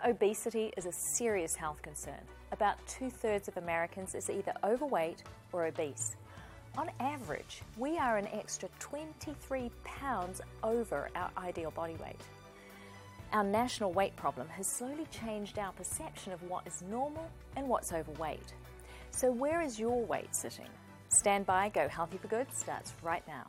Obesity is a serious health concern. About 2/3 of Americans is either overweight or obese. On average, we are an extra 23 pounds over our ideal body weight. Our national weight problem has slowly changed our perception of what is normal and what's overweight. So where is your weight sitting? Stand by, Go Healthy for Good starts right now.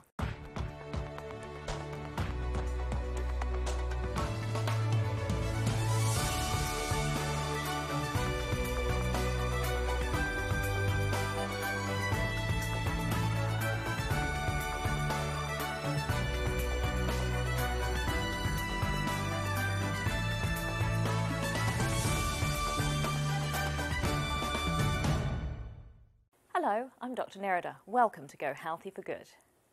Hello, I'm Dr. Nerida. Welcome to Go Healthy for Good.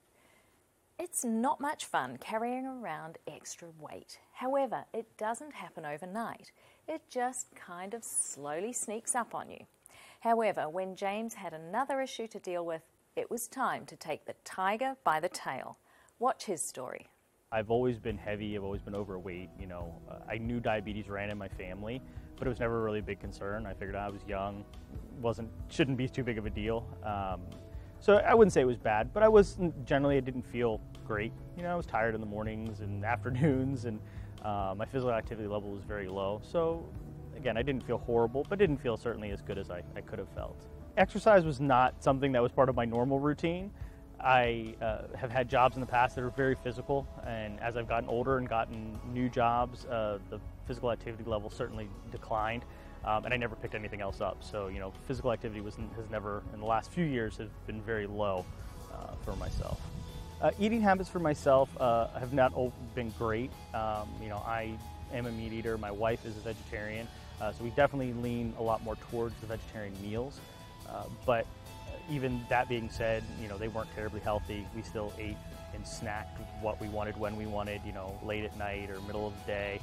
It's not much fun carrying around extra weight. However, it doesn't happen overnight. It just kind of slowly sneaks up on you. However, when James had another issue to deal with, it was time to take the tiger by the tail. Watch his story. I've always been heavy, I've always been overweight, I knew diabetes ran in my family, but it was never really a big concern. I figured I was young, shouldn't be too big of a deal. So I wouldn't say it was bad, but I didn't feel great. I was tired in the mornings and afternoons, and my physical activity level was very low. So again, I didn't feel horrible, but didn't feel certainly as good as I could have felt. Exercise was not something that was part of my normal routine. I have had jobs in the past that are very physical, and as I've gotten older and gotten new jobs, the physical activity level certainly declined, and I never picked anything else up. So, physical activity has never, in the last few years, have been very low for myself. Eating habits for myself have not been great. I am a meat eater. My wife is a vegetarian, so we definitely lean a lot more towards the vegetarian meals, but even that being said, they weren't terribly healthy. We still ate and snacked what we wanted when we wanted, late at night or middle of the day.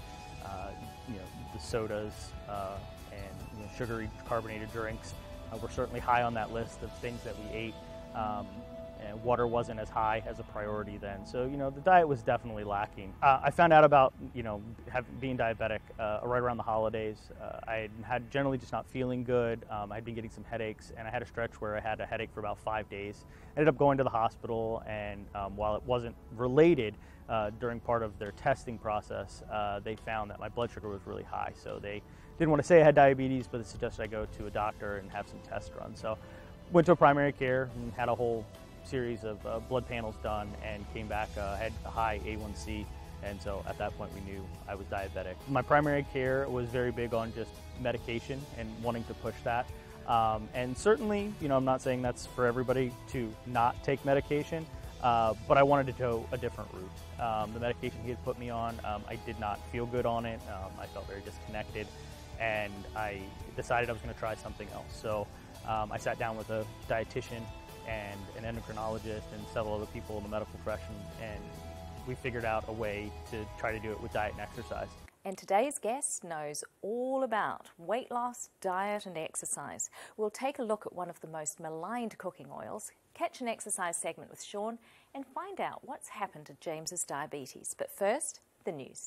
The sodas and sugary carbonated drinks were certainly high on that list of things that we ate. And water wasn't as high as a priority then. So, the diet was definitely lacking. I found out about, being diabetic right around the holidays. I had generally just not feeling good. I'd been getting some headaches, and I had a stretch where I had a headache for about 5 days. I ended up going to the hospital, and while it wasn't related, during part of their testing process, they found that my blood sugar was really high. So they didn't want to say I had diabetes, but they suggested I go to a doctor and have some tests run. So went to a primary care and had a whole series of blood panels done, and came back, had a high A1C, and so at that point we knew I was diabetic. My primary care was very big on just medication and wanting to push that, and certainly, I'm not saying that's for everybody to not take medication, but I wanted to go a different route. The medication he had put me on, I did not feel good on it. I felt very disconnected, and I decided I was going to try something else. So I sat down with a dietitian and an endocrinologist and several other people in the medical profession, and we figured out a way to try to do it with diet and exercise. And today's guest knows all about weight loss, diet and exercise. We'll take a look at one of the most maligned cooking oils, catch an exercise segment with Sean, and find out what's happened to James's diabetes. But first, the news.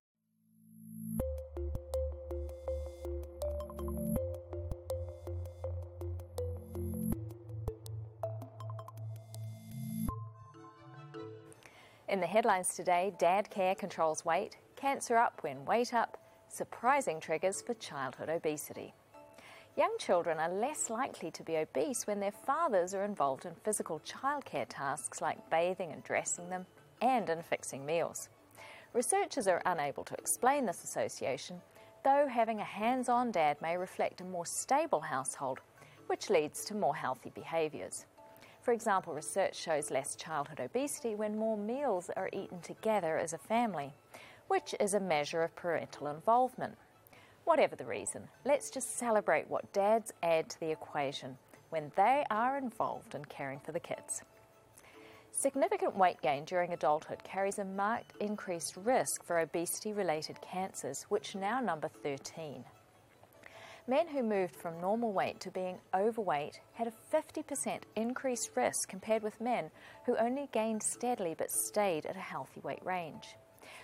In the headlines today, dad care controls weight, cancer up when weight up, surprising triggers for childhood obesity. Young children are less likely to be obese when their fathers are involved in physical childcare tasks like bathing and dressing them, and in fixing meals. Researchers are unable to explain this association, though having a hands-on dad may reflect a more stable household, which leads to more healthy behaviours. For example, research shows less childhood obesity when more meals are eaten together as a family, which is a measure of parental involvement. Whatever the reason, let's just celebrate what dads add to the equation when they are involved in caring for the kids. Significant weight gain during adulthood carries a marked increased risk for obesity-related cancers, which now number 13. Men who moved from normal weight to being overweight had a 50% increased risk compared with men who only gained steadily but stayed at a healthy weight range.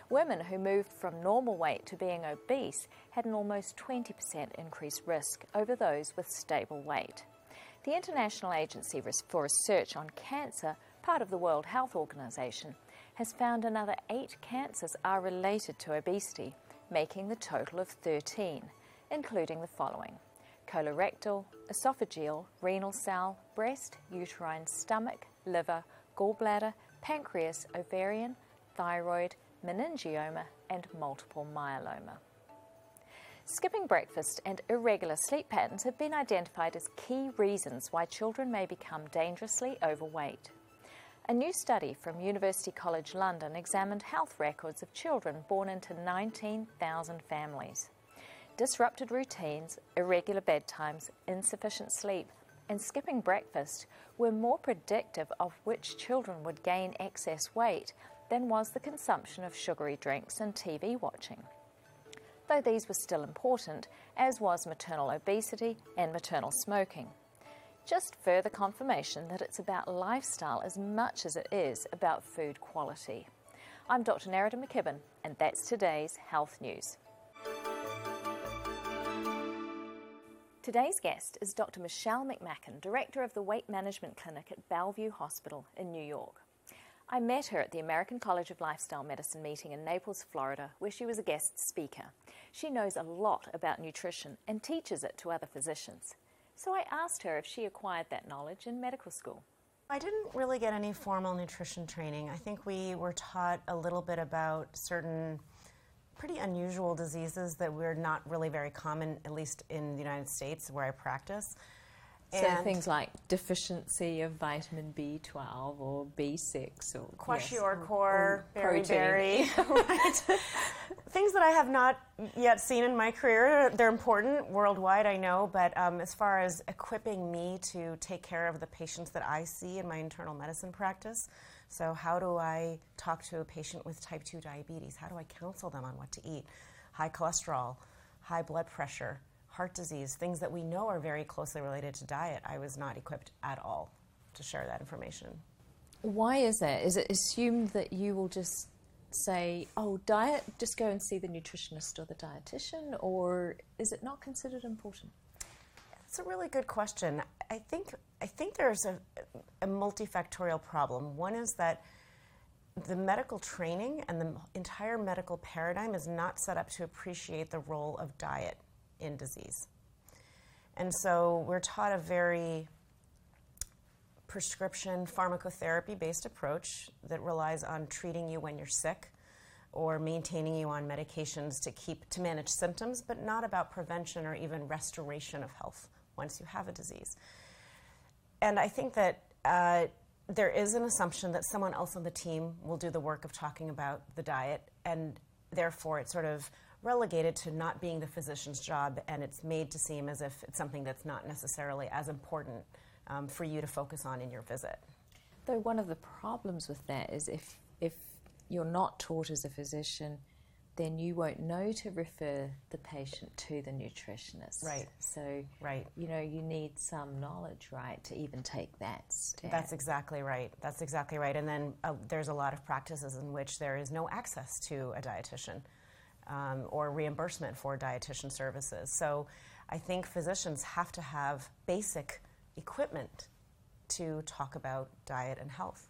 women who moved from normal weight to being obese had an almost 20% increased risk over those with stable weight. The International Agency for Research on Cancer, part of the World Health Organization, has found another 8 cancers are related to obesity, making the total of 13, including the following: colorectal, esophageal, renal cell, breast, uterine, stomach, liver, gallbladder, pancreas, ovarian, thyroid, meningioma, and multiple myeloma. Skipping breakfast and irregular sleep patterns have been identified as key reasons why children may become dangerously overweight. A new study from University College London examined health records of children born into 19,000 families. Disrupted routines, irregular bedtimes, insufficient sleep, and skipping breakfast were more predictive of which children would gain excess weight than was the consumption of sugary drinks and TV watching. Though these were still important, as was maternal obesity and maternal smoking. Just further confirmation that it's about lifestyle as much as it is about food quality. I'm Dr. Nerida McKibben, and that's today's Health News. Today's guest is Dr. Michelle McMacken, Director of the Weight Management Clinic at Bellevue Hospital in New York. I met her at the American College of Lifestyle Medicine meeting in Naples, Florida, where she was a guest speaker. She knows a lot about nutrition and teaches it to other physicians. So I asked her if she acquired that knowledge in medical school. I didn't really get any formal nutrition training. I think we were taught a little bit about certain pretty unusual diseases that were not really very common, at least in the United States where I practice. So things like deficiency of vitamin B12 or B6 or kwashiorkor, beriberi, right? Things that I have not yet seen in my career. They're important worldwide, I know, but as far as equipping me to take care of the patients that I see in my internal medicine practice, so how do I talk to a patient with type 2 diabetes? How do I counsel them on what to eat? High cholesterol, high blood pressure, heart disease, things that we know are very closely related to diet. I was not equipped at all to share that information. Why is that? Is it assumed that you will just say, oh, diet, just go and see the nutritionist or the dietitian, or is it not considered important? That's a really good question. I think there's a multifactorial problem. One is that the medical training and the entire medical paradigm is not set up to appreciate the role of diet in disease. And so we're taught a very prescription pharmacotherapy-based approach that relies on treating you when you're sick or maintaining you on medications to manage symptoms, but not about prevention or even restoration of health once you have a disease. And I think that there is an assumption that someone else on the team will do the work of talking about the diet, and therefore it's sort of relegated to not being the physician's job, and it's made to seem as if it's something that's not necessarily as important for you to focus on in your visit. Though one of the problems with that is if you're not taught as a physician, then you won't know to refer the patient to the nutritionist. Right. So, right. You know, you need some knowledge, right, to even take that step. That's exactly right. That's exactly right. And then there's a lot of practices in which there is no access to a dietitian. Or reimbursement for dietitian services. So I think physicians have to have basic equipment to talk about diet and health.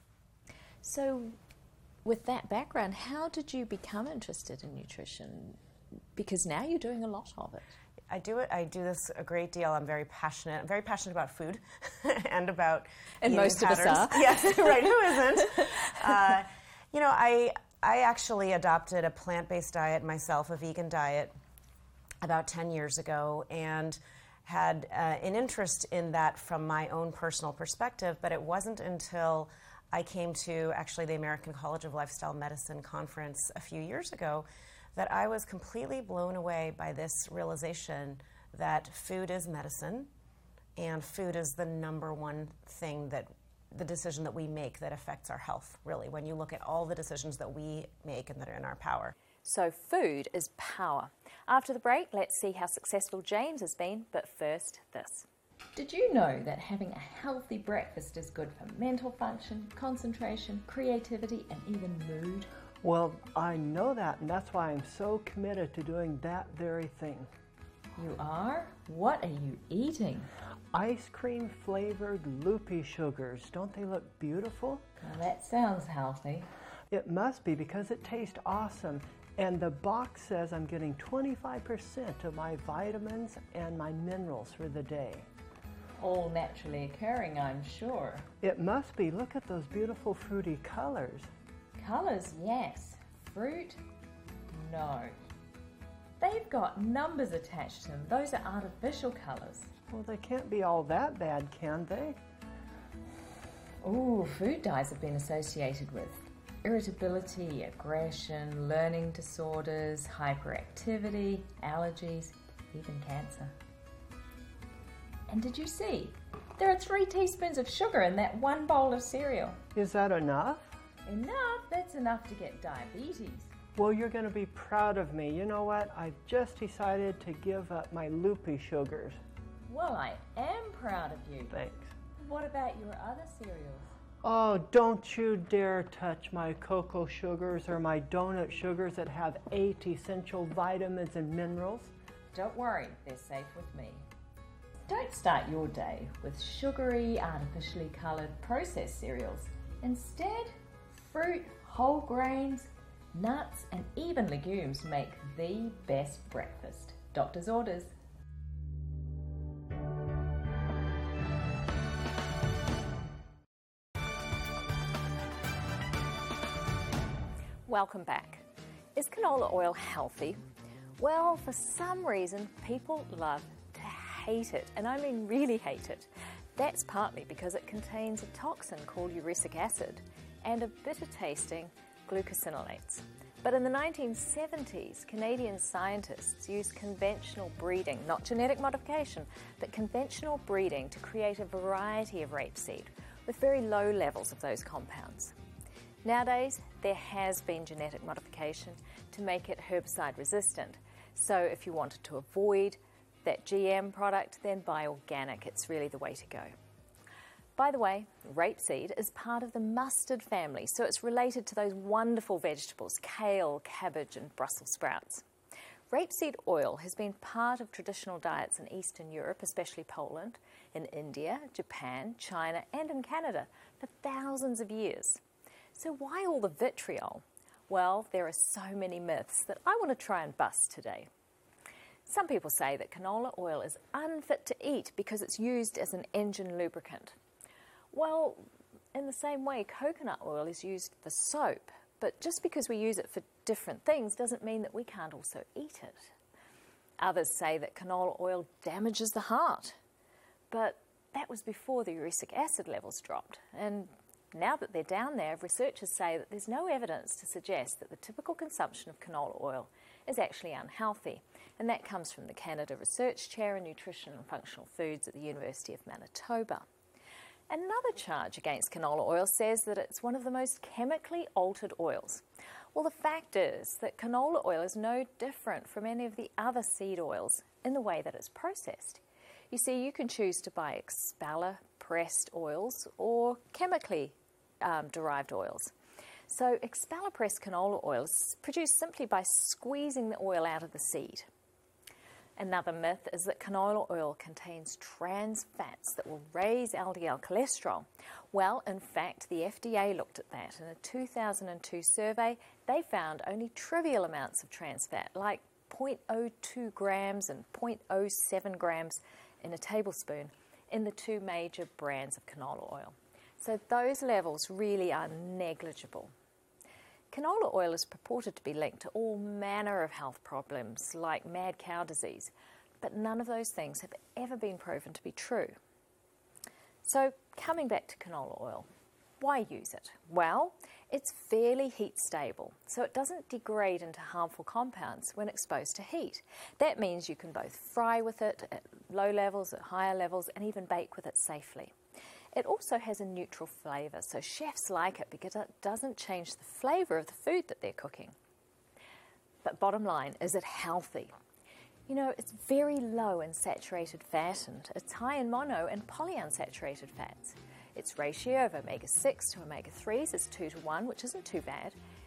So with that background, how did you become interested in nutrition? Because now you're doing a lot of it. I do this a great deal. I'm very passionate. I'm very passionate about food and about and most patterns. Of us are. Yes, right. Who isn't? You know, I actually adopted a plant-based diet myself, a vegan diet, about 10 years ago, and had an interest in that from my own personal perspective, but it wasn't until I came to actually the American College of Lifestyle Medicine conference a few years ago that I was completely blown away by this realization that food is medicine, and food is the number one thing that the decision that we make that affects our health, really, when you look at all the decisions that we make and that are in our power. So food is power. After the break, let's see how successful James has been, but first, this. Did you know that having a healthy breakfast is good for mental function, concentration, creativity, and even mood? Well, I know that, and that's why I'm so committed to doing that very thing. You are? What are you eating? Ice cream flavored loopy sugars. Don't they look beautiful? Well, that sounds healthy. It must be because it tastes awesome. And the box says I'm getting 25% of my vitamins and my minerals for the day. All naturally occurring, I'm sure. It must be. Look at those beautiful fruity colors. Colours, yes. Fruit, no. They've got numbers attached to them. Those are artificial colours. Well, they can't be all that bad, can they? Ooh, food dyes have been associated with irritability, aggression, learning disorders, hyperactivity, allergies, even cancer. And did you see? There are 3 teaspoons of sugar in that one bowl of cereal. Is that enough? Enough? That's enough to get diabetes. Well, you're going to be proud of me. You know what? I've just decided to give up my loopy sugars. Well, I am proud of you. Thanks. What about your other cereals? Oh, don't you dare touch my cocoa sugars or my donut sugars that have 8 essential vitamins and minerals. Don't worry, they're safe with me. Don't start your day with sugary, artificially coloured processed cereals. Instead, fruit, whole grains, nuts and even legumes make the best breakfast. Doctor's orders. Welcome back. Is canola oil healthy? Well, for some reason, people love to hate it, and I mean really hate it. That's partly because it contains a toxin called uric acid and a bitter-tasting glucosinolates. But in the 1970s, Canadian scientists used conventional breeding, not genetic modification, but conventional breeding to create a variety of rapeseed with very low levels of those compounds. Nowadays, there has been genetic modification to make it herbicide resistant. So if you wanted to avoid that GM product, then buy organic. It's really the way to go. By the way, rapeseed is part of the mustard family, so it's related to those wonderful vegetables, kale, cabbage, and Brussels sprouts. Rapeseed oil has been part of traditional diets in Eastern Europe, especially Poland, in India, Japan, China, and in Canada for thousands of years. So why all the vitriol? Well, there are so many myths that I want to try and bust today. Some people say that canola oil is unfit to eat because it's used as an engine lubricant. Well, in the same way, coconut oil is used for soap, but just because we use it for different things doesn't mean that we can't also eat it. Others say that canola oil damages the heart, but that was before the uric acid levels dropped, and now that they're down there, researchers say that there's no evidence to suggest that the typical consumption of canola oil is actually unhealthy, and that comes from the Canada Research Chair in Nutrition and Functional Foods at the University of Manitoba. Another charge against canola oil says that it's one of the most chemically altered oils. Well, the fact is that canola oil is no different from any of the other seed oils in the way that it's processed. You see, you can choose to buy expeller pressed oils or chemically derived oils. So expeller pressed canola oil is produced simply by squeezing the oil out of the seed. Another myth is that canola oil contains trans fats that will raise LDL cholesterol. Well, in fact, the FDA looked at that. In a 2002 survey, they found only trivial amounts of trans fat, like 0.02 grams and 0.07 grams in a tablespoon, in the 2 major brands of canola oil. So those levels really are negligible. Canola oil is purported to be linked to all manner of health problems like mad cow disease, but none of those things have ever been proven to be true. So coming back to canola oil, why use it? Well, it's fairly heat stable, so it doesn't degrade into harmful compounds when exposed to heat. That means you can both fry with it at low levels, at higher levels, and even bake with it safely. It also has a neutral flavour, so chefs like it because it doesn't change the flavour of the food that they're cooking. But bottom line, is it healthy? You know, it's very low in saturated fat and it's high in mono and polyunsaturated fats. Its ratio of omega-6 to omega-3s is 2 to 1, which isn't too bad.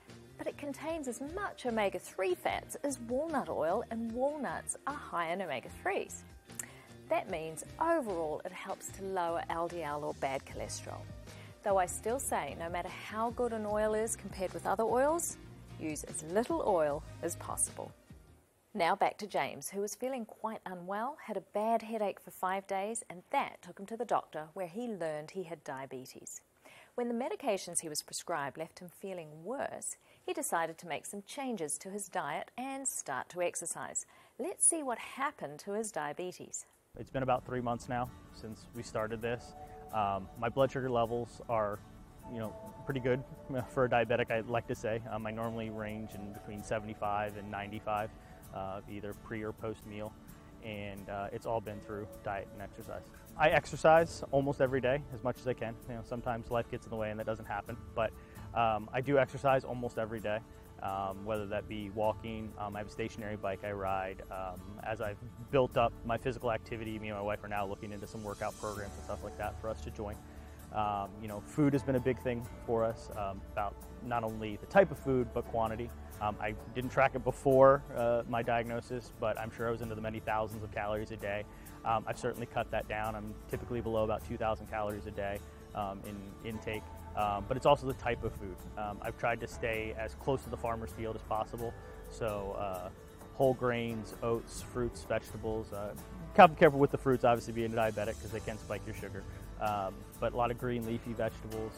but it contains as much omega-3 fats as walnut oil, and walnuts are high in omega-3s. That means overall it helps to lower LDL or bad cholesterol. Though I still say no matter how good an oil is compared with other oils, use as little oil as possible. Now back to James, who was feeling quite unwell, had a bad headache for 5 days, and that took him to the doctor where he learned he had diabetes. When the medications he was prescribed left him feeling worse, he decided to make some changes to his diet and start to exercise. Let's see what happened to his diabetes. It's been about 3 months now since we started this. My blood sugar levels are, pretty good for a diabetic, I'd like to say. I normally range in between 75 and 95, either pre or post meal, and it's all been through diet and exercise. I exercise almost every day as much as I can. Sometimes life gets in the way and that doesn't happen, but I do exercise almost every day. Whether that be walking, I have a stationary bike I ride. As I've built up my physical activity, me and my wife are now looking into some workout programs and stuff like that for us to join. Food has been a big thing for us, about not only the type of food, but quantity. I didn't track it before my diagnosis, but I'm sure I was into the many thousands of calories a day. I've certainly cut that down. I'm typically below about 2,000 calories a day in intake. But it's also the type of food. I've tried to stay as close to the farmer's field as possible. So whole grains, oats, fruits, vegetables. Careful with the fruits, obviously being diabetic, because they can spike your sugar. But a lot of green leafy vegetables.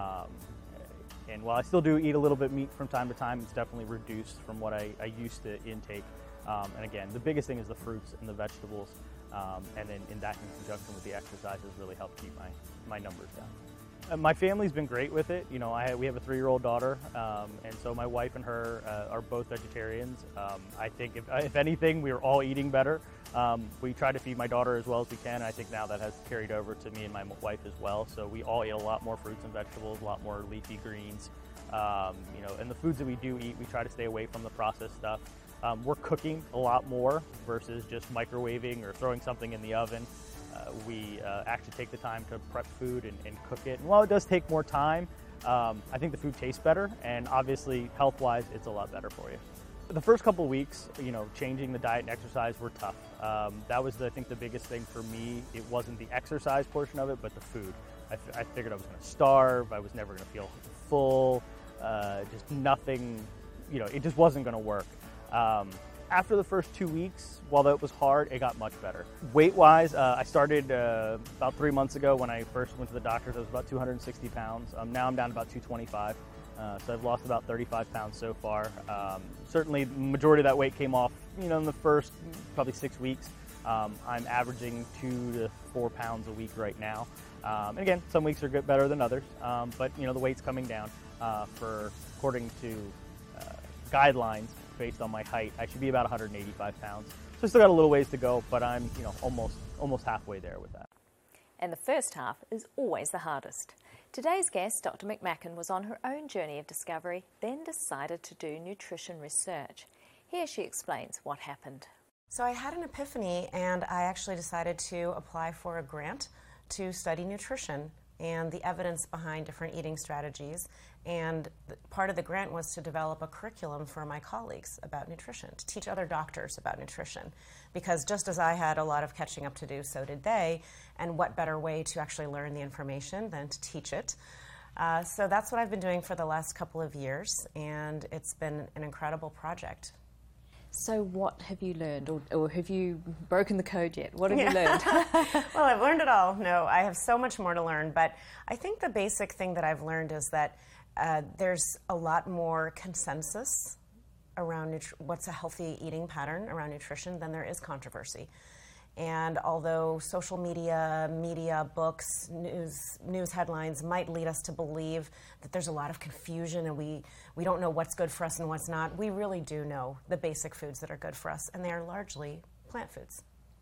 And while I still do eat a little bit meat from time to time, it's definitely reduced from what I used to intake. And again, the biggest thing is the fruits and the vegetables. And then in conjunction with the exercises really help keep my numbers down. My family's been great with it. We have a 3-year-old daughter, and so my wife and her are both vegetarians. I think if anything, we are all eating better. We try to feed my daughter as well as we can. I think now that has carried over to me and my wife as well. So we all eat a lot more fruits and vegetables, a lot more leafy greens. And the foods that we do eat, we try to stay away from the processed stuff. We're cooking a lot more versus just microwaving or throwing something in the oven. We actually take the time to prep food and cook it. And while it does take more time, I think the food tastes better, and obviously health-wise, it's a lot better for you. The first couple of weeks, changing the diet and exercise were tough. That was, I think, the biggest thing for me. It wasn't the exercise portion of it, but the food. I figured I was going to starve. I was never going to feel full. Just nothing, it just wasn't going to work. After the first 2 weeks, while that was hard, it got much better. Weight-wise, I started about 3 months ago when I first went to the doctors. I was about 260 pounds. Now I'm down to about 225. So I've lost about 35 pounds so far. Certainly, the majority of that weight came off, in the first probably 6 weeks. I'm averaging 2 to 4 pounds a week right now. And again, some weeks are better than others, but the weight's coming down. According to guidelines, based on my height, I should be about 185 pounds. So I still got a little ways to go, but I'm almost halfway there with that. And the first half is always the hardest. Today's guest, Dr. McMacken, was on her own journey of discovery, then decided to do nutrition research. Here she explains what happened. So I had an epiphany, and I actually decided to apply for a grant to study nutrition and the evidence behind different eating strategies. And part of the grant was to develop a curriculum for my colleagues about nutrition, to teach other doctors about nutrition. Because just as I had a lot of catching up to do, so did they. And what better way to actually learn the information than to teach it? So that's what I've been doing for the last couple of years, and it's been an incredible project. So what have you learned, or have you broken the code yet? What have you learned? Well, I've learned it all. No, I have so much more to learn, but I think the basic thing that I've learned is that there's a lot more consensus around what's a healthy eating pattern around nutrition than there is controversy. And although social media, books, news headlines might lead us to believe that there's a lot of confusion and we don't know what's good for us and what's not, we really do know the basic foods that are good for us, and they are largely plant foods.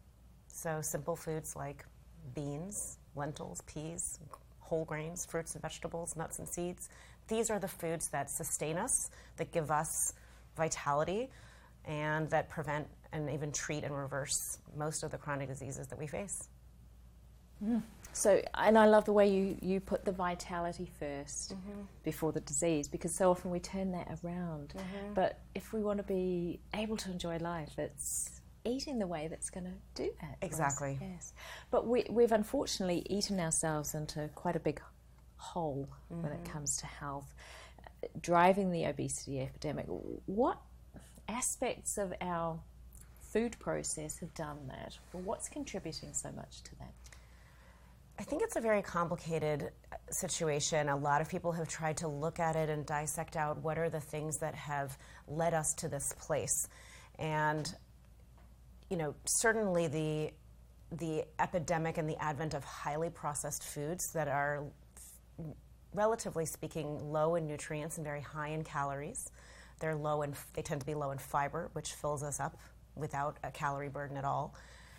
So simple foods like beans, lentils, peas, whole grains, fruits and vegetables, nuts and seeds. These are the foods that sustain us, that give us vitality, and that prevent and even treat and reverse most of the chronic diseases that we face. So, and I love the way you put the vitality first before the disease, because so often we turn that around. But if we want to be able to enjoy life, it's eating the way that's going to do that. Exactly. Yes. But we've unfortunately eaten ourselves into quite a big hole when it comes to health, driving the obesity epidemic. What aspects of our food process have done that? Well, what's contributing so much to that? I think it's a very complicated situation. A lot of people have tried to look at it and dissect out what are the things that have led us to this place. And, you know, certainly the epidemic and the advent of highly processed foods that are, relatively speaking, low in nutrients and very high in calories. They tend to be low in fiber, which fills us up without a calorie burden at all.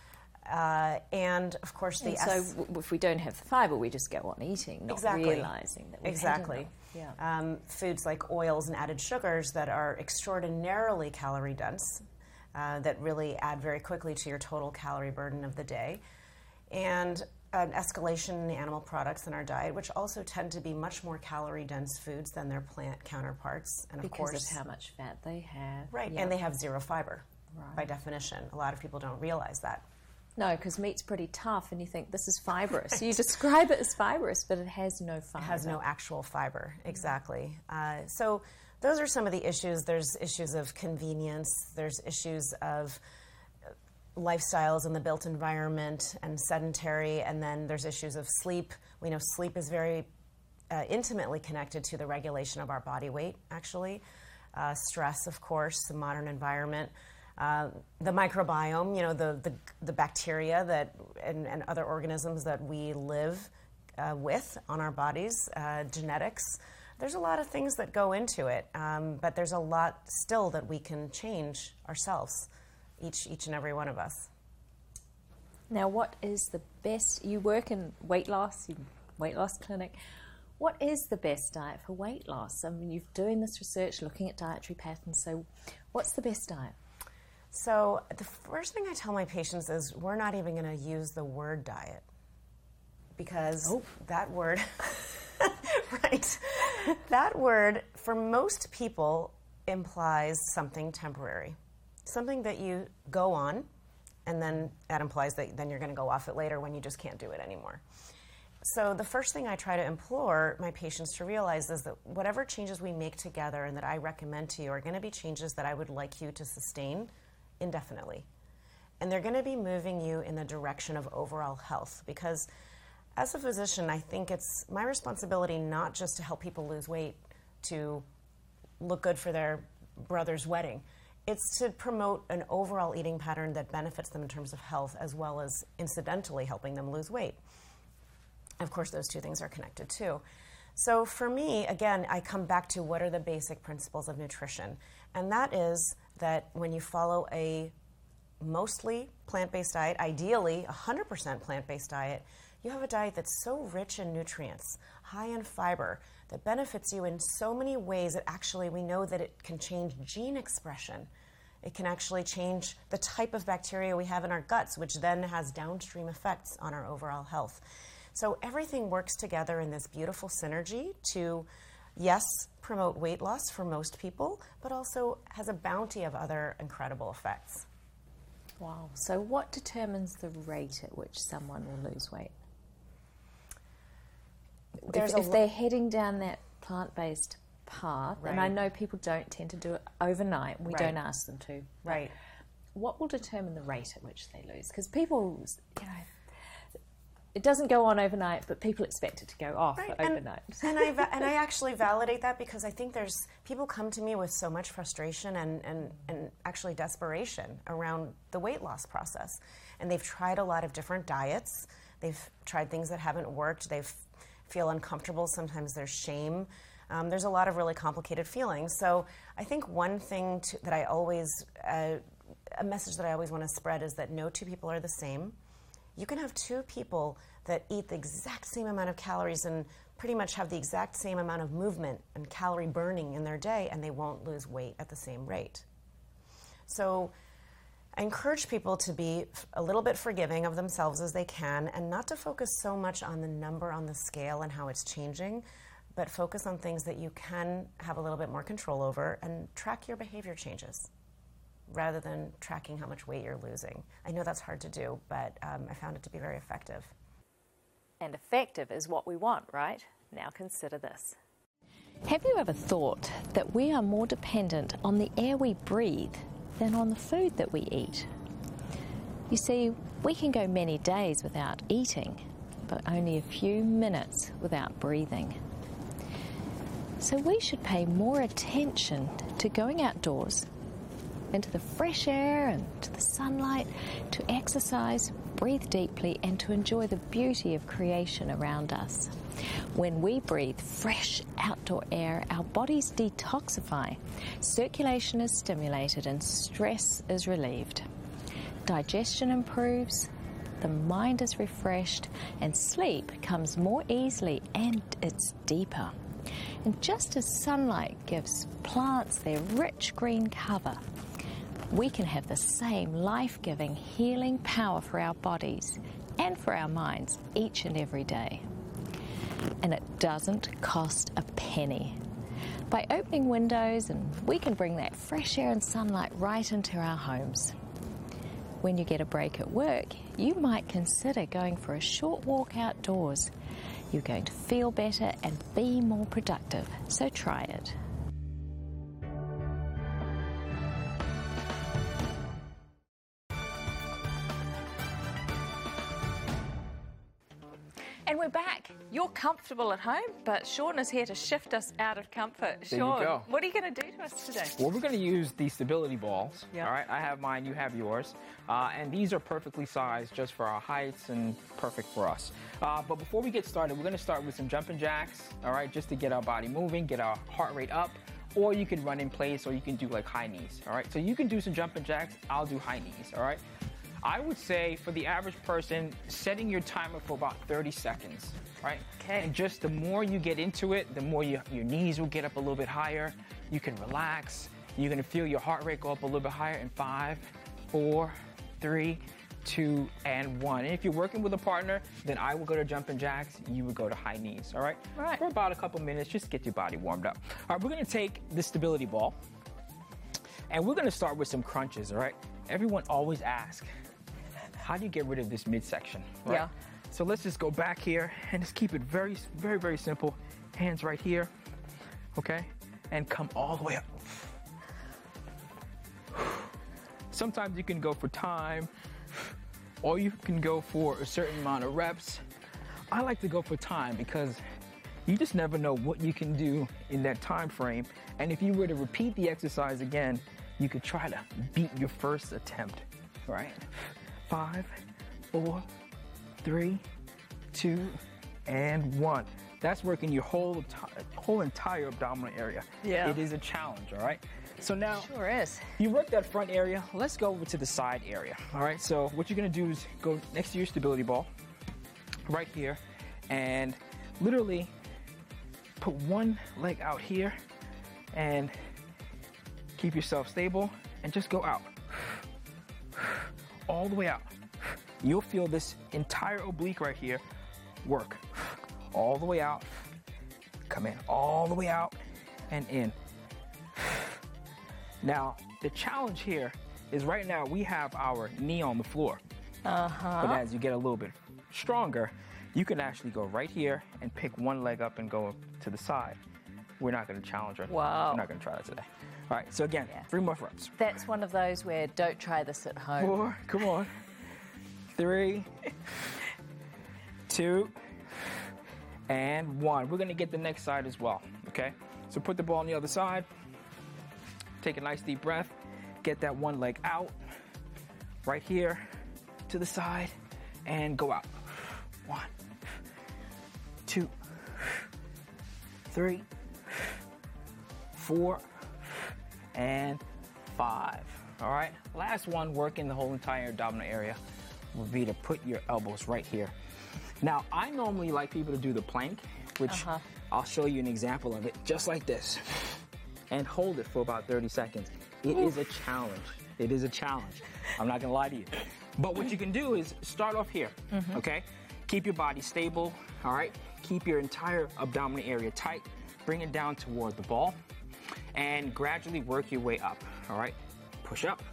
And of course, so if we don't have the fiber, we just go on eating, not realizing that we've had enough. Yeah. Foods like oils and added sugars that are extraordinarily calorie dense, that really add very quickly to your total calorie burden of the day, and an escalation in the animal products in our diet, which also tend to be much more calorie dense foods than their plant counterparts, and because of how much fat they have. Right, and they have zero fiber by definition. A lot of people don't realize that. No, because meat's pretty tough, and you think this is fibrous. You describe it as fibrous, but it has no fiber. It has no actual fiber, exactly. So those are some of the issues. There's issues of convenience. There's issues of lifestyles in the built environment and sedentary, and then there's issues of sleep. We know sleep is very intimately connected to the regulation of our body weight, actually. Stress, of course, the modern environment. The microbiome, you know, the bacteria that and other organisms that we live with on our bodies, genetics. There's a lot of things that go into it, but there's a lot still that we can change ourselves, each and every one of us. Now, what is the best? You work in weight loss clinic. What is the best diet for weight loss? I mean, you're doing this research, looking at dietary patterns. So, what's the best diet? So the first thing I tell my patients is we're not even going to use the word diet, because that word, right, that word for most people implies something temporary, something that you go on, and then that implies that then you're going to go off it later when you just can't do it anymore. So the first thing I try to implore my patients to realize is that whatever changes we make together and that I recommend to you are going to be changes that I would like you to sustain indefinitely. And they're going to be moving you in the direction of overall health, because as a physician, I think it's my responsibility not just to help people lose weight to look good for their brother's wedding. It's to promote an overall eating pattern that benefits them in terms of health, as well as incidentally helping them lose weight. Of course, those two things are connected too. So for me, again, I come back to what are the basic principles of nutrition. And that is that when you follow a mostly plant-based diet, ideally 100% plant-based diet, you have a diet that's so rich in nutrients, high in fiber, that benefits you in so many ways that actually we know that it can change gene expression. It can actually change the type of bacteria we have in our guts, which then has downstream effects on our overall health. So everything works together in this beautiful synergy to, yes, promote weight loss for most people, but also has a bounty of other incredible effects. Wow. So what determines the rate at which someone will lose weight? If they're heading down that plant-based path, and I know people don't tend to do it overnight, we don't ask them to. Right. What will determine the rate at which they lose? Because people, you know, it doesn't go on overnight, but people expect it to go off overnight. And I actually validate that, because I think people come to me with so much frustration and actually desperation around the weight loss process. And they've tried a lot of different diets. They've tried things that haven't worked. They feel uncomfortable. Sometimes there's shame. There's a lot of really complicated feelings. So I think one thing that I always, a message that I always want to spread is that no two people are the same. You can have two people that eat the exact same amount of calories and pretty much have the exact same amount of movement and calorie burning in their day, and they won't lose weight at the same rate. So I encourage people to be a little bit forgiving of themselves as they can, and not to focus so much on the number on the scale and how it's changing, but focus on things that you can have a little bit more control over and track your behavior changes rather than tracking how much weight you're losing. I know that's hard to do, but I found it to be very effective. And effective is what we want, right? Now consider this. Have you ever thought that we are more dependent on the air we breathe than on the food that we eat? You see, we can go many days without eating, but only a few minutes without breathing. So we should pay more attention to going outdoors, into the fresh air and to the sunlight, to exercise, breathe deeply, and to enjoy the beauty of creation around us. When we breathe fresh outdoor air, our bodies detoxify, circulation is stimulated, and stress is relieved. Digestion improves, the mind is refreshed, and sleep comes more easily and it's deeper. And just as sunlight gives plants their rich green cover, we can have the same life-giving, healing power for our bodies and for our minds each and every day. And it doesn't cost a penny. By opening windows, and we can bring that fresh air and sunlight right into our homes. When you get a break at work, you might consider going for a short walk outdoors. You're going to feel better and be more productive, so try it. And we're back. You're comfortable at home, but Sean is here to shift us out of comfort. There you Sean, go. what are you going to do to us today? Well, we're going to use these stability balls. Yeah. All right, I have mine, you have yours. And these are perfectly sized just for our heights and perfect for us. But before we get started, we're going to start with some jumping jacks, all right, just to get our body moving, get our heart rate up. Or you can run in place, or you can do like high knees, all right? So you can do some jumping jacks, I'll do high knees, all right? I would say for the average person, setting your timer for about 30 seconds, right? Okay. And just the more you get into it, the more your knees will get up a little bit higher. You can relax. You're gonna feel your heart rate go up a little bit higher in 5, 4, 3, 2, and 1. And if you're working with a partner, then I will go to jumping jacks, you would go to high knees, all right? Right. For about a couple minutes, just get your body warmed up. All right, we're gonna take the stability ball, and we're gonna start with some crunches, all right? Everyone always asks, how do you get rid of this midsection, right? Yeah. So let's just go back here and just keep it very, very, very simple. Hands right here, okay? And come all the way up. Sometimes you can go for time, or you can go for a certain amount of reps. I like to go for time because you just never know what you can do in that time frame. And if you were to repeat the exercise again, you could try to beat your first attempt, right? 5, 4, 3, 2, and 1. That's working your whole entire abdominal area. Yeah. It is a challenge, all right? So now, Sure is. you work that front area. Let's go over to the side area, all right? So what you're gonna do is go next to your stability ball, right here, and literally put one leg out here and keep yourself stable and just go out. All the way out. You'll feel this entire oblique right here work. All the way out. Come in all the way out and in. Now, the challenge here is right now we have our knee on the floor. But as you get a little bit stronger, you can actually go right here and pick one leg up and go to the side. We're not going to challenge her. Wow. We're not going to try that today. All right, so again, 3 more reps. That's one of those where don't try this at home. 4, come on. 3, 2, and 1. We're gonna get the next side as well, okay? So put the ball on the other side. Take a nice deep breath. Get that one leg out. Right here to the side and go out. 1, 2, 3, 4, and 5. All right, last one, working the whole entire abdominal area, would be to put your elbows right here. Now, I normally like people to do the plank, which I'll show you an example of it, just like this, and hold it for about 30 seconds. It is a challenge. It is a challenge. I'm not gonna lie to you. But what you can do is start off here, okay? Keep your body stable, all right? Keep your entire abdominal area tight. Bring it down toward the ball and gradually work your way up, all right? Push up.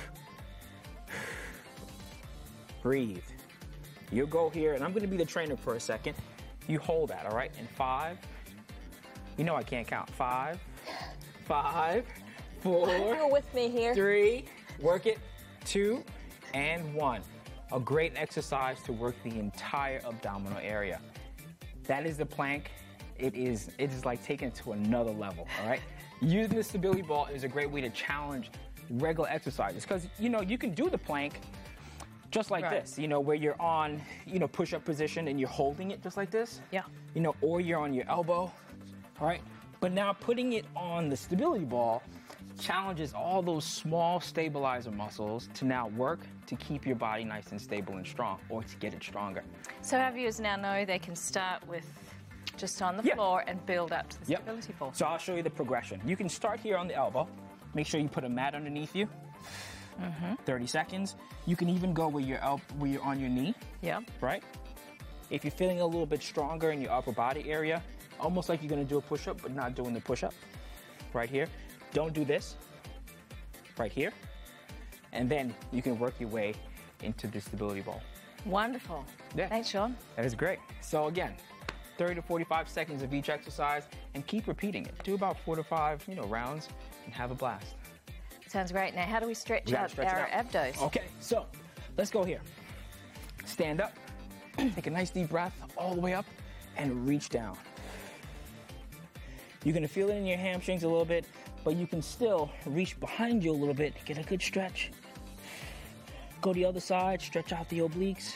Breathe. You'll go here, and I'm gonna be the trainer for a second. You hold that, all right? And 5, you know I can't count. 5, 5, 4, You're with me here. 3, work it, 2, and 1. A great exercise to work the entire abdominal area. That is the plank. It is like taking it to another level, all right? Using the stability ball is a great way to challenge regular exercises because, you know, you can do the plank just like this, you know, where you're on, you know, push-up position and you're holding it just like this. Yeah. You know, or you're on your elbow, all right? But now putting it on the stability ball challenges all those small stabilizer muscles to now work to keep your body nice and stable and strong, or to get it stronger. So our viewers now know they can start with just on the floor and build up to the stability ball. So I'll show you the progression. You can start here on the elbow. Make sure you put a mat underneath you. 30 seconds. You can even go where you're on your knee. Yeah. Right? If you're feeling a little bit stronger in your upper body area, almost like you're gonna do a push-up, but not doing the push-up. Right here. Don't do this. Right here. And then you can work your way into the stability ball. Wonderful. Yeah. Thanks, Sean. That is great. So again, 30 to 45 seconds of each exercise and keep repeating it. Do about 4 to 5, you know, rounds and have a blast. Sounds great. Now, how do we stretch out our abdos? Okay, so let's go here. Stand up, take a nice deep breath all the way up and reach down. You're gonna feel it in your hamstrings a little bit, but you can still reach behind you a little bit, get a good stretch. Go to the other side, stretch out the obliques.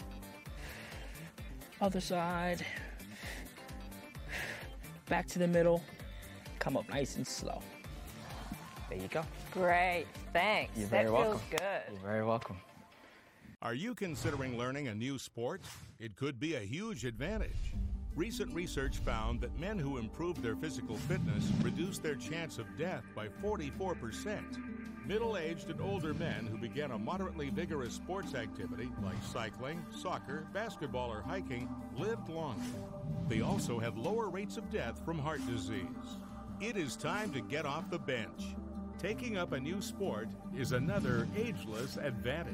Other side. Back to the middle. Come up nice and slow. There you go. Great. Thanks. You're very welcome. That feels good. You're very welcome. Are you considering learning a new sport? It could be a huge advantage. Recent research found that men who improved their physical fitness reduced their chance of death by 44%. Middle-aged and older men who began a moderately vigorous sports activity like cycling, soccer, basketball, or hiking lived longer. They also had lower rates of death from heart disease. It is time to get off the bench. Taking up a new sport is another ageless advantage.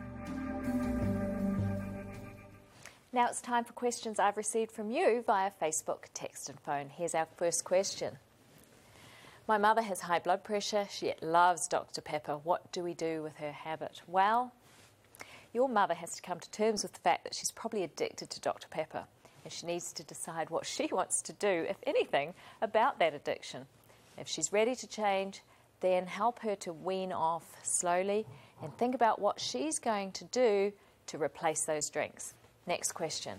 Now it's time for questions I've received from you via Facebook, text and phone. Here's our first question. My mother has high blood pressure. She loves Dr. Pepper. What do we do with her habit? Well, your mother has to come to terms with the fact that she's probably addicted to Dr. Pepper, and she needs to decide what she wants to do, if anything, about that addiction. If she's ready to change, then help her to wean off slowly and think about what she's going to do to replace those drinks. Next question.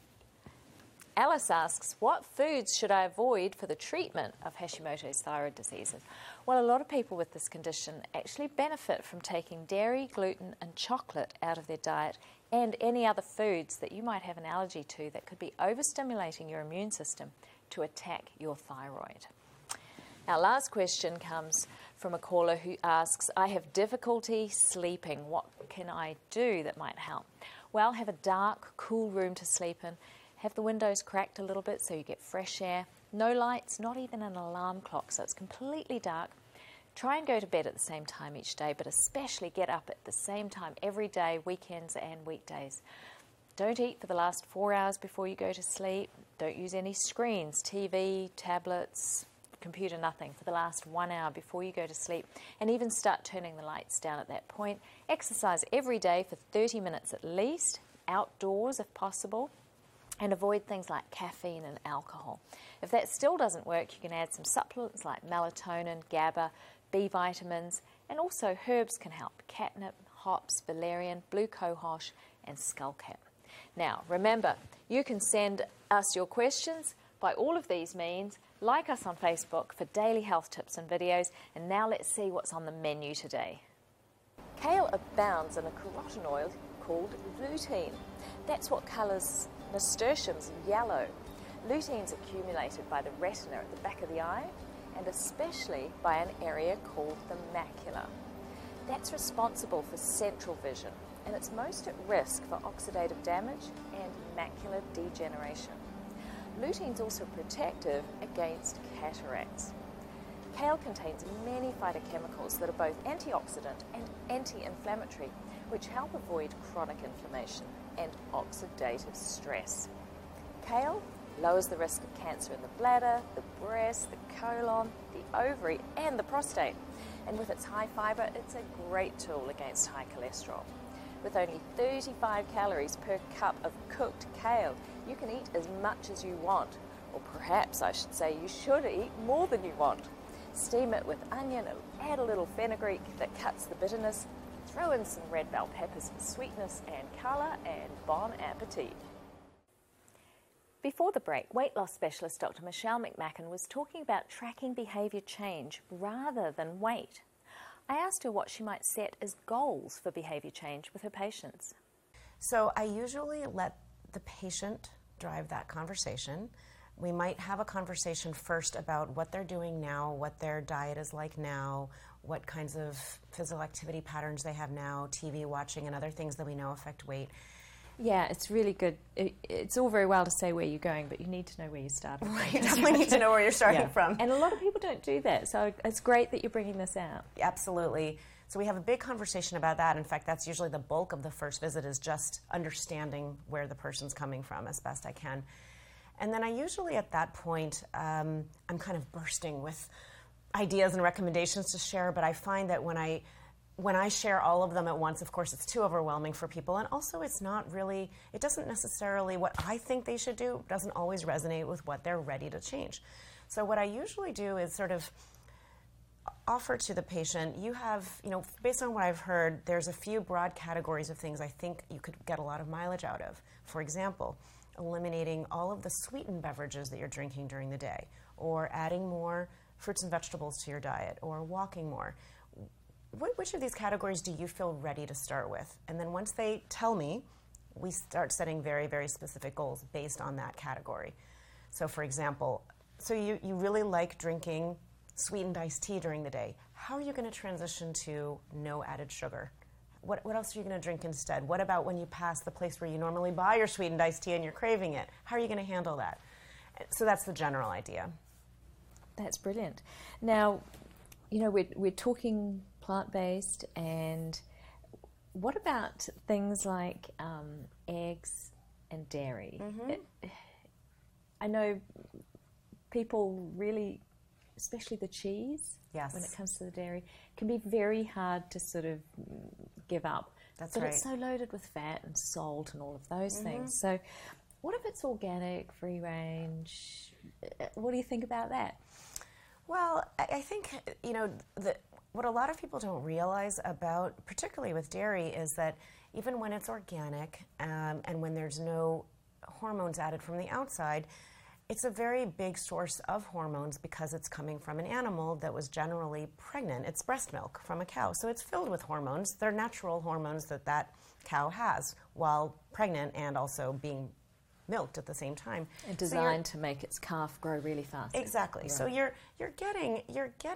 Alice asks, what foods should I avoid for the treatment of Hashimoto's thyroid diseases? Well, a lot of people with this condition actually benefit from taking dairy, gluten and chocolate out of their diet, and any other foods that you might have an allergy to that could be overstimulating your immune system to attack your thyroid. Our last question comes from a caller who asks, I have difficulty sleeping. What can I do that might help? Well, have a dark, cool room to sleep in. Have the windows cracked a little bit so you get fresh air. No lights, not even an alarm clock, so it's completely dark. Try and go to bed at the same time each day, but especially get up at the same time every day, weekends and weekdays. Don't eat for the last 4 hours before you go to sleep. Don't use any screens, TV, tablets, computer, nothing for the last 1 hour before you go to sleep, and even start turning the lights down at that point. Exercise every day for 30 minutes at least, outdoors if possible, and avoid things like caffeine and alcohol. If that still doesn't work, you can add some supplements like melatonin, GABA, B vitamins, and also herbs can help. Catnip, hops, valerian, blue cohosh, and skullcap. Now, remember, you can send us your questions by all of these means. Like us on Facebook for daily health tips and videos. And now let's see what's on the menu today. Kale abounds in a carotenoid called lutein. That's what colours nasturtiums yellow. Lutein's accumulated by the retina at the back of the eye, and especially by an area called the macula. That's responsible for central vision, and it's most at risk for oxidative damage and macular degeneration. Lutein's also protective against cataracts. Kale contains many phytochemicals that are both antioxidant and anti-inflammatory, which help avoid chronic inflammation and oxidative stress. Kale lowers the risk of cancer in the bladder, the breast, the colon, the ovary, and the prostate. And with its high fibre, it's a great tool against high cholesterol. With only 35 calories per cup of cooked kale, you can eat as much as you want. Or perhaps I should say you should eat more than you want. Steam it with onion, add a little fenugreek that cuts the bitterness, throw in some red bell peppers for sweetness and colour, and bon appetit. Before the break, weight loss specialist Dr. Michelle McMacken was talking about tracking behaviour change rather than weight. I asked her what she might set as goals for behaviour change with her patients. So I usually let the patient drive that conversation. We might have a conversation first about what they're doing now, what their diet is like now, what kinds of physical activity patterns they have now, TV watching, and other things that we know affect weight. Yeah, it's really good. It's all very well to say where you're going, but you need to know where you started from. You definitely need to know where you're starting from. And a lot of people don't do that, so it's great that you're bringing this out. Absolutely. So we have a big conversation about that. In fact, that's usually the bulk of the first visit, is just understanding where the person's coming from as best I can. And then I usually at that point, I'm kind of bursting with ideas and recommendations to share, but I find that when I share all of them at once, of course, it's too overwhelming for people, and also it's not really, it doesn't necessarily, what I think they should do doesn't always resonate with what they're ready to change. So what I usually do is sort of offer to the patient, you have, based on what I've heard, there's a few broad categories of things I think you could get a lot of mileage out of. For example, eliminating all of the sweetened beverages that you're drinking during the day, or adding more fruits and vegetables to your diet, or walking more. Which of these categories do you feel ready to start with? And then once they tell me, we start setting very, very specific goals based on that category. So for example, you really like drinking sweetened iced tea during the day. How are you going to transition to no added sugar? What else are you going to drink instead? What about when you pass the place where you normally buy your sweetened iced tea and you're craving it? How are you going to handle that? So that's the general idea. That's brilliant. Now, we're talking plant-based, and what about things like eggs and dairy? Mm-hmm. I know people really, especially the cheese, yes, when it comes to the dairy, can be very hard to sort of give up. That's but right. It's so loaded with fat and salt and all of those Mm-hmm. things. So what if it's organic, free range? What do you think about that? Well, I think, what a lot of people don't realize about, particularly with dairy, is that even when it's organic and when there's no hormones added from the outside, it's a very big source of hormones because it's coming from an animal that was generally pregnant. It's breast milk from a cow, so it's filled with hormones. They're natural hormones that cow has while pregnant and also being milked at the same time. And designed to make its calf grow really fast. Exactly. Right. So you're getting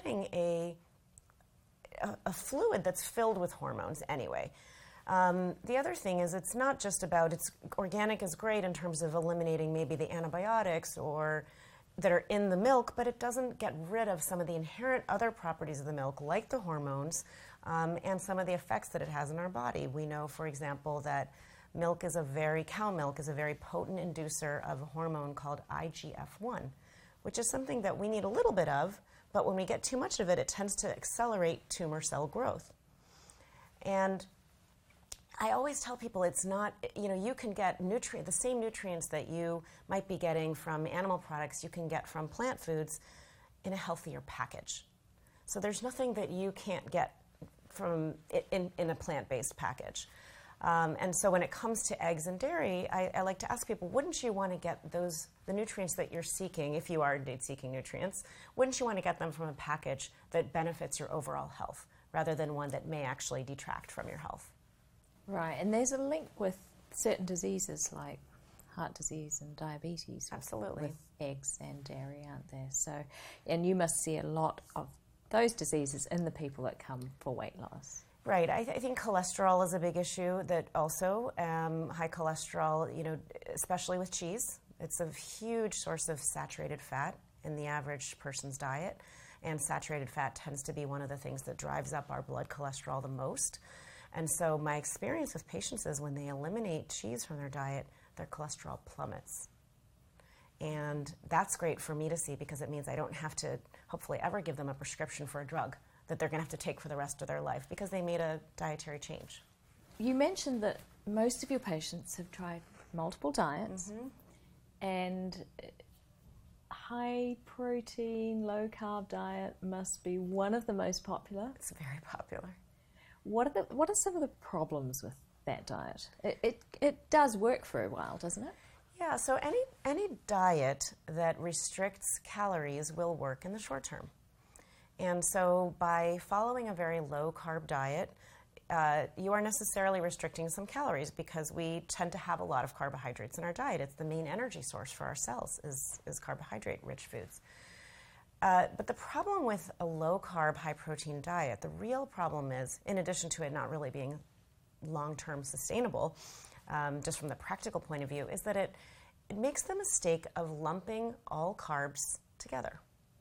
a fluid that's filled with hormones anyway. The other thing is it's not just about, organic is great in terms of eliminating maybe the antibiotics or that are in the milk, but it doesn't get rid of some of the inherent other properties of the milk, like the hormones and some of the effects that it has in our body. We know, for example, that cow milk is a very potent inducer of a hormone called IGF-1, which is something that we need a little bit of, but when we get too much of it, it tends to accelerate tumor cell growth. And I always tell people it's not, you can get the same nutrients that you might be getting from animal products, you can get from plant foods in a healthier package. So there's nothing that you can't get from in a plant-based package. And so when it comes to eggs and dairy, I like to ask people, wouldn't you want to get the nutrients that you're seeking, if you are indeed seeking nutrients, wouldn't you want to get them from a package that benefits your overall health rather than one that may actually detract from your health? Right, and there's a link with certain diseases like heart disease and diabetes. Absolutely. With eggs and dairy, aren't there? So, and you must see a lot of those diseases in the people that come for weight loss. Right. I think cholesterol is a big issue that also, high cholesterol, especially with cheese. It's a huge source of saturated fat in the average person's diet. And saturated fat tends to be one of the things that drives up our blood cholesterol the most. And so my experience with patients is when they eliminate cheese from their diet, their cholesterol plummets. And that's great for me to see because it means I don't have to hopefully ever give them a prescription for a drug that they're going to have to take for the rest of their life because they made a dietary change. You mentioned that most of your patients have tried multiple diets and high protein, low carb diet must be one of the most popular. It's very popular. What are some of the problems with that diet? It does work for a while, doesn't it? Yeah, so any diet that restricts calories will work in the short term. And so by following a very low carb diet, you are necessarily restricting some calories because we tend to have a lot of carbohydrates in our diet. It's the main energy source for our cells is carbohydrate-rich foods. But the problem with a low-carb, high-protein diet, the real problem is, in addition to it not really being long-term sustainable, just from the practical point of view, is that it makes the mistake of lumping all carbs together.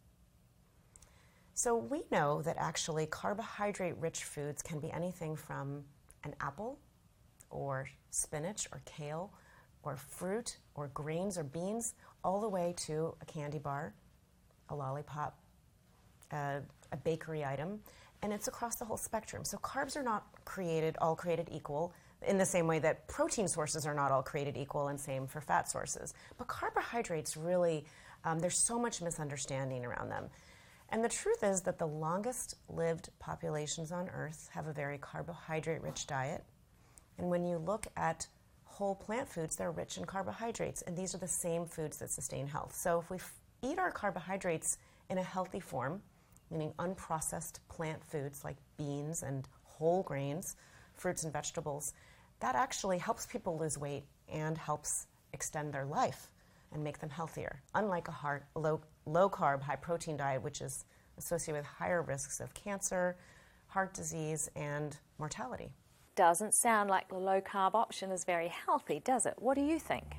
So we know that actually carbohydrate-rich foods can be anything from an apple or spinach or kale or fruit or grains or beans all the way to a candy bar, a lollipop, a bakery item, and it's across the whole spectrum. So carbs are not all created equal in the same way that protein sources are not all created equal, and same for fat sources. But carbohydrates really, there's so much misunderstanding around them. And the truth is that the longest lived populations on Earth have a very carbohydrate-rich diet. And when you look at whole plant foods, they're rich in carbohydrates, and these are the same foods that sustain health. So if we eat our carbohydrates in a healthy form, meaning unprocessed plant foods like beans and whole grains, fruits and vegetables, that actually helps people lose weight and helps extend their life and make them healthier, unlike a low-carb, high-protein diet, which is associated with higher risks of cancer, heart disease, and mortality. Doesn't sound like the low-carb option is very healthy, does it? What do you think?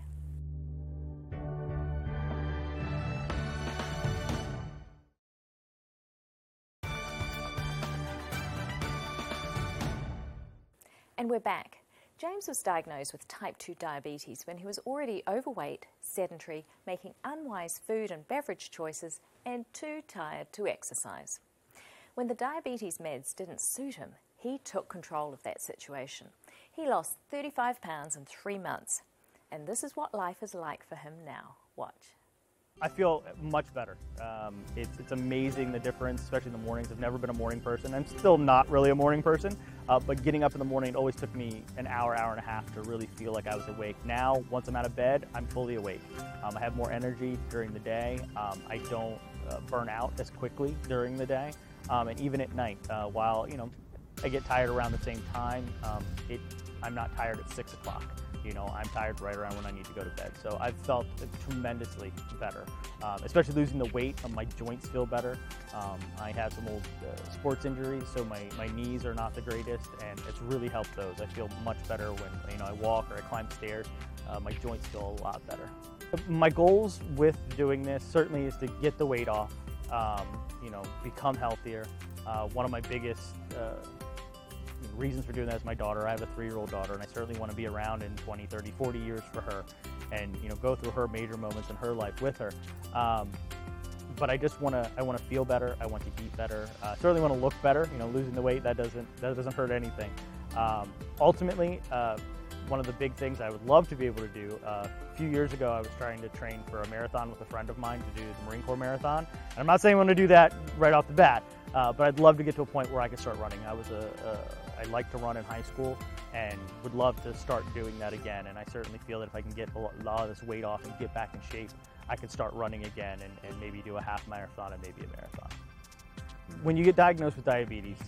And we're back. James was diagnosed with type 2 diabetes when he was already overweight, sedentary, making unwise food and beverage choices, and too tired to exercise. When the diabetes meds didn't suit him, he took control of that situation. He lost 35 pounds in 3 months, and this is what life is like for him now. Watch. I feel much better. It's amazing the difference, especially in the mornings. I've never been a morning person. I'm still not really a morning person, but getting up in the morning, it always took me an hour and a half to really feel like I was awake. Now, once I'm out of bed, I'm fully awake. I have more energy during the day. I don't burn out as quickly during the day, and even at night. While I get tired around the same time, I'm not tired at 6 o'clock. I'm tired right around when I need to go to bed. So I've felt tremendously better, especially losing the weight. My joints feel better. I have some old sports injuries, so my knees are not the greatest, and it's really helped those. I feel much better when I walk or I climb stairs. My joints feel a lot better. My goals with doing this certainly is to get the weight off, become healthier. One of my biggest reasons for doing that is my daughter. I have a 3-year-old daughter, and I certainly want to be around in 20, 30, 40 years for her and go through her major moments in her life with her. But I just want to feel better. I want to eat better. Certainly want to look better. Losing the weight, that doesn't hurt anything. Ultimately, one of the big things I would love to be able to do, a few years ago I was trying to train for a marathon with a friend of mine to do the Marine Corps Marathon. And I'm not saying I want to do that right off the bat, but I'd love to get to a point where I could start running. I liked to run in high school and would love to start doing that again. And I certainly feel that if I can get a lot of this weight off and get back in shape, I could start running again and maybe do a half marathon and maybe a marathon. When you get diagnosed with diabetes,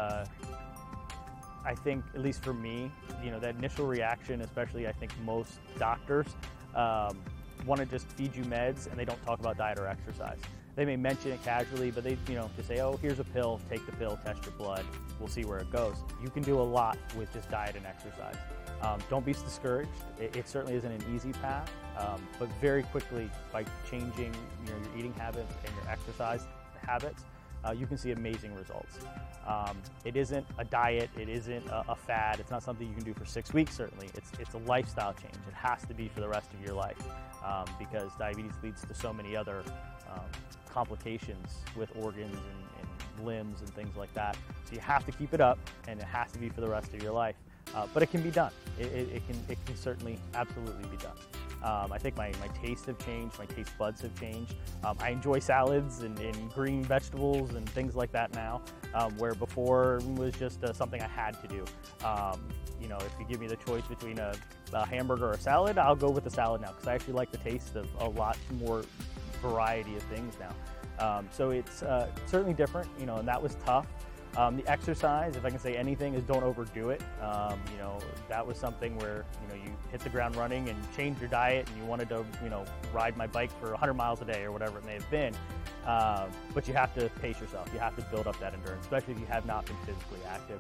I think, at least for me, that initial reaction, especially I think most doctors, want to just feed you meds and they don't talk about diet or exercise. They may mention it casually, but they, just say, oh, here's a pill, take the pill, test your blood, we'll see where it goes. You can do a lot with just diet and exercise. Don't be discouraged. It certainly isn't an easy path, but very quickly by changing your eating habits and your exercise habits, you can see amazing results. It isn't a diet, it isn't a fad, it's not something you can do for 6 weeks certainly. It's a lifestyle change. It has to be for the rest of your life because diabetes leads to so many other complications with organs and limbs and things like that. So you have to keep it up, and it has to be for the rest of your life. But it can be done. It can certainly, absolutely be done. I think my tastes have changed, my taste buds have changed. I enjoy salads and green vegetables and things like that now, where before it was just something I had to do. If you give me the choice between a hamburger or a salad, I'll go with the salad now because I actually like the taste of a lot more variety of things now. So it's certainly different, and that was tough. The exercise, if I can say anything, is don't overdo it. That was something where, you hit the ground running and changed your diet and you wanted to, ride my bike for 100 miles a day or whatever it may have been. But you have to pace yourself. You have to build up that endurance, especially if you have not been physically active.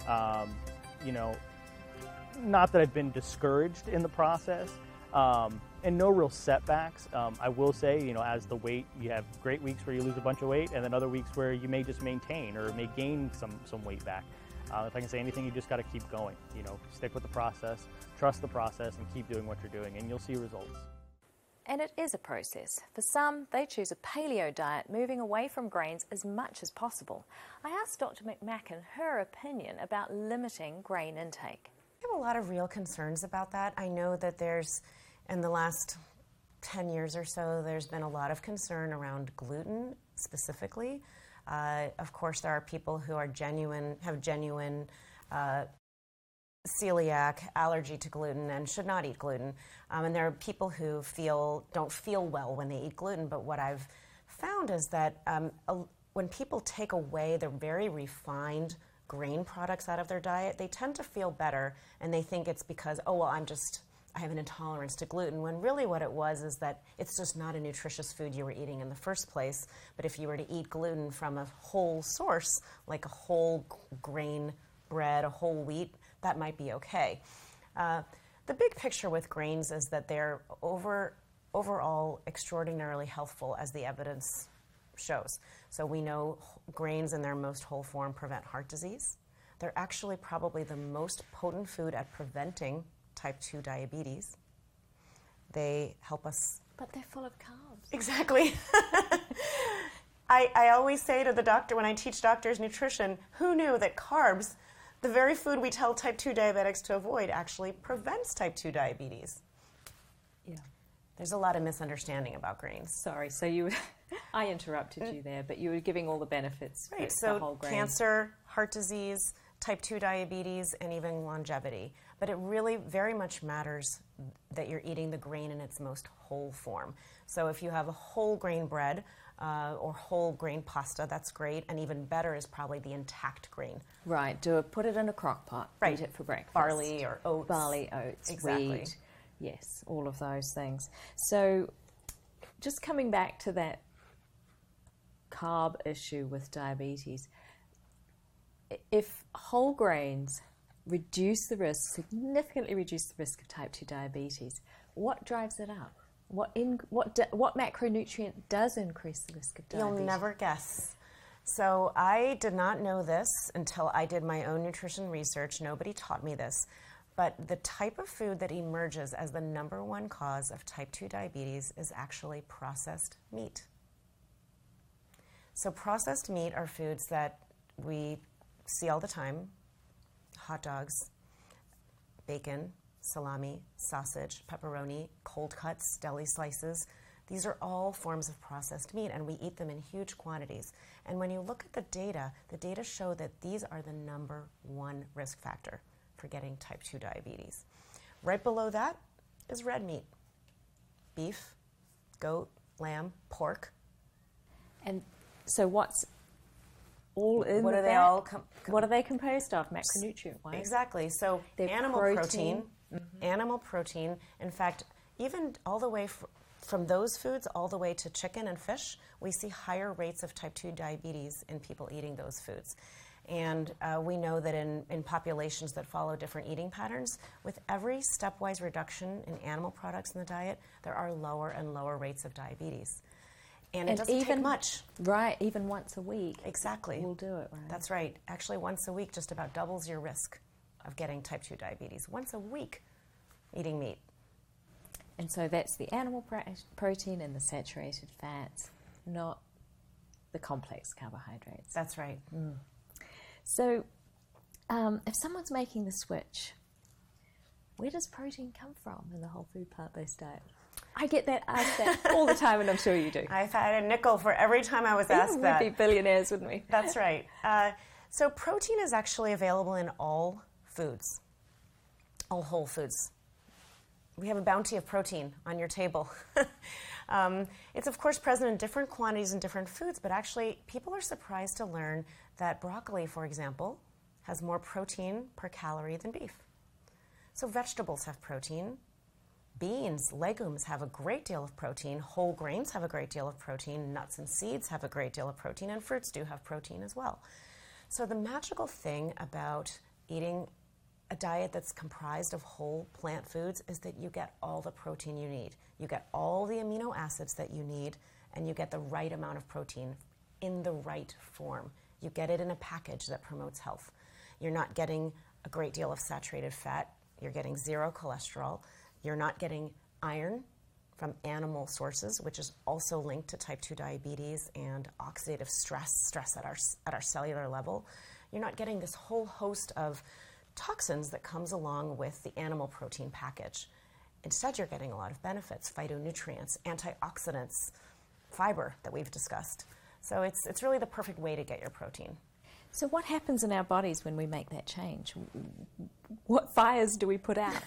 Not that I've been discouraged in the process. And no real setbacks. I will say, as the weight, you have great weeks where you lose a bunch of weight and then other weeks where you may just maintain or may gain some weight back. If I can say anything, you just got to keep going. Stick with the process, trust the process, and keep doing what you're doing, and you'll see results. And it is a process. For some, they choose a paleo diet, moving away from grains as much as possible. I asked Dr. McMacken her opinion about limiting grain intake. I have a lot of real concerns about that. I know that in the last 10 years or so, there's been a lot of concern around gluten specifically. Of course, there are people who have genuine celiac allergy to gluten and should not eat gluten. And there are people who don't feel well when they eat gluten. But what I've found is that when people take away the very refined grain products out of their diet, they tend to feel better, and they think it's because, I have an intolerance to gluten, when really what it was is that it's just not a nutritious food you were eating in the first place. But if you were to eat gluten from a whole source, like a whole grain bread, a whole wheat, that might be okay. The big picture with grains is that they're overall extraordinarily healthful, as the evidence shows. So we know grains in their most whole form prevent heart disease. They're actually probably the most potent food at preventing type 2 diabetes. They help us. But they're full of carbs. Exactly. I always say to the doctor when I teach doctors nutrition, who knew that carbs, the very food we tell type 2 diabetics to avoid, actually prevents type 2 diabetes? Yeah. There's a lot of misunderstanding about grains. Sorry, so I interrupted you there, but you were giving all the benefits right, for whole grains. Cancer, heart disease, type 2 diabetes, and even longevity. But it really very much matters that you're eating the grain in its most whole form. So if you have a whole grain bread or whole grain pasta, that's great. And even better is probably the intact grain. Right, put it in a crock pot, eat it for breakfast. Barley or oats. Barley, oats, exactly. wheat. Yes, all of those things. So just coming back to that carb issue with diabetes, if whole grains significantly reduce the risk of type 2 diabetes, what drives it up? What macronutrient does increase the risk of diabetes? You'll never guess. So I did not know this until I did my own nutrition research. Nobody taught me this. But the type of food that emerges as the number one cause of type 2 diabetes is actually processed meat. So processed meat are foods that we see all the time: hot dogs, bacon, salami, sausage, pepperoni, cold cuts, deli slices. These are all forms of processed meat, and we eat them in huge quantities. And when you look at the data show that these are the number one risk factor for getting type 2 diabetes. Right below that is red meat: beef, goat, lamb, pork. And so what's all in what the are they fat? all what are they composed of, macronutrient-wise? Exactly. So They're animal protein. Animal protein. In fact, even all the way from those foods all the way to chicken and fish, we see higher rates of type 2 diabetes in people eating those foods. And we know that in populations that follow different eating patterns, with every stepwise reduction in animal products in the diet, there are lower and lower rates of diabetes. And it doesn't take much. Right, even once a week. Exactly. We'll do it, right? That's right. Actually, once a week just about doubles your risk of getting type 2 diabetes. Once a week eating meat. And so that's the animal protein and the saturated fats, not the complex carbohydrates. That's right. So if someone's making the switch, where does protein come from in the whole food plant-based diet? I get asked that all the time, and I'm sure you do. I've had a nickel for every time I was asked that. We'd be billionaires, wouldn't we? That's right. So protein is actually available in all foods, all whole foods. We have a bounty of protein on your table. It's, of course, present in different quantities in different foods, but actually people are surprised to learn that broccoli, for example, has more protein per calorie than beef. So vegetables have protein. Beans, legumes have a great deal of protein. Whole grains have a great deal of protein. Nuts and seeds have a great deal of protein, and fruits do have protein as well. So the magical thing about eating a diet that's comprised of whole plant foods is that you get all the protein you need. You get all the amino acids that you need, and you get the right amount of protein in the right form. You get it in a package that promotes health. You're not getting a great deal of saturated fat. You're getting zero cholesterol. You're not getting iron from animal sources, which is also linked to type 2 diabetes and oxidative stress at our cellular level. You're not getting this whole host of toxins that comes along with the animal protein package. Instead, you're getting a lot of benefits, phytonutrients, antioxidants, fiber that we've discussed. So it's really the perfect way to get your protein. So what happens in our bodies when we make that change? What fires do we put out?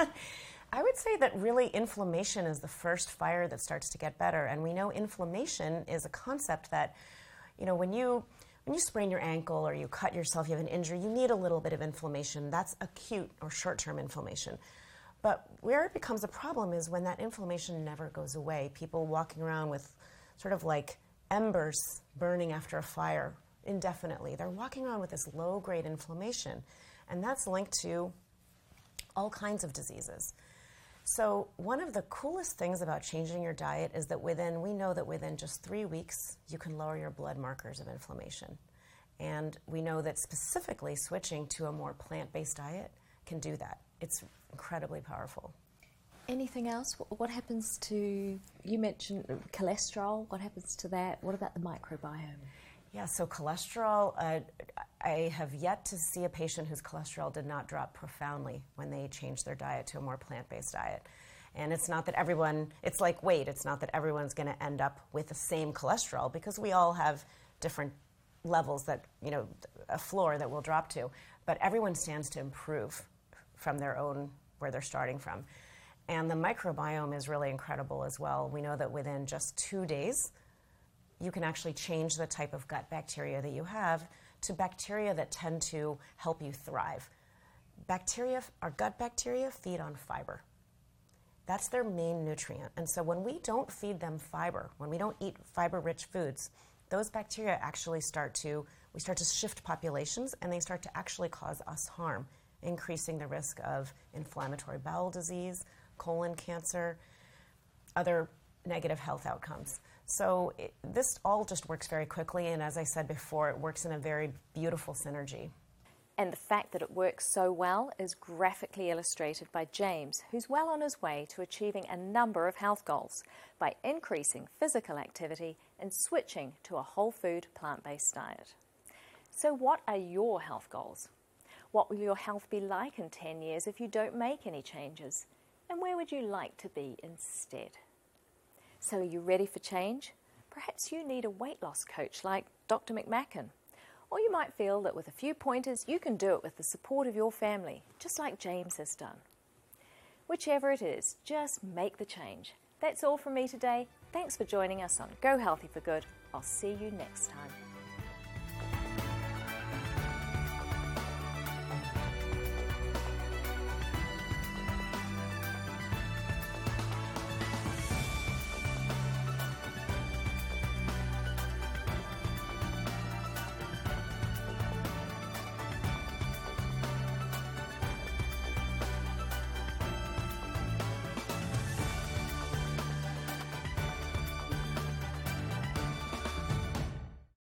I would say that really inflammation is the first fire that starts to get better. And we know inflammation is a concept that, when you sprain your ankle or you cut yourself, you have an injury, you need a little bit of inflammation. That's acute or short-term inflammation. But where it becomes a problem is when that inflammation never goes away. People walking around with sort of like embers burning after a fire indefinitely. They're walking around with this low-grade inflammation, and that's linked to all kinds of diseases. So one of the coolest things about changing your diet is that we know that within just 3 weeks, you can lower your blood markers of inflammation. And we know that specifically switching to a more plant-based diet can do that. It's incredibly powerful. Anything else? What happens to, you mentioned cholesterol, what happens to that? What about the microbiome? Yeah, so cholesterol, I have yet to see a patient whose cholesterol did not drop profoundly when they changed their diet to a more plant-based diet. And it's not that it's like weight, it's not that everyone's going to end up with the same cholesterol, because we all have different levels that, a floor that we'll drop to. But everyone stands to improve from their own, where they're starting from. And the microbiome is really incredible as well. We know that within just 2 days, you can actually change the type of gut bacteria that you have to bacteria that tend to help you thrive. Our gut bacteria feed on fiber. That's their main nutrient. And so when we don't feed them fiber, when we don't eat fiber-rich foods, those bacteria actually we start to shift populations, and they start to actually cause us harm, increasing the risk of inflammatory bowel disease, colon cancer, other negative health outcomes. So this all just works very quickly, and as I said before, it works in a very beautiful synergy. And the fact that it works so well is graphically illustrated by James, who's well on his way to achieving a number of health goals by increasing physical activity and switching to a whole food plant-based diet. So what are your health goals? What will your health be like in 10 years if you don't make any changes? And where would you like to be instead? So are you ready for change? Perhaps you need a weight loss coach like Dr. McMacken. Or you might feel that with a few pointers, you can do it with the support of your family, just like James has done. Whichever it is, just make the change. That's all from me today. Thanks for joining us on Go Healthy for Good. I'll see you next time.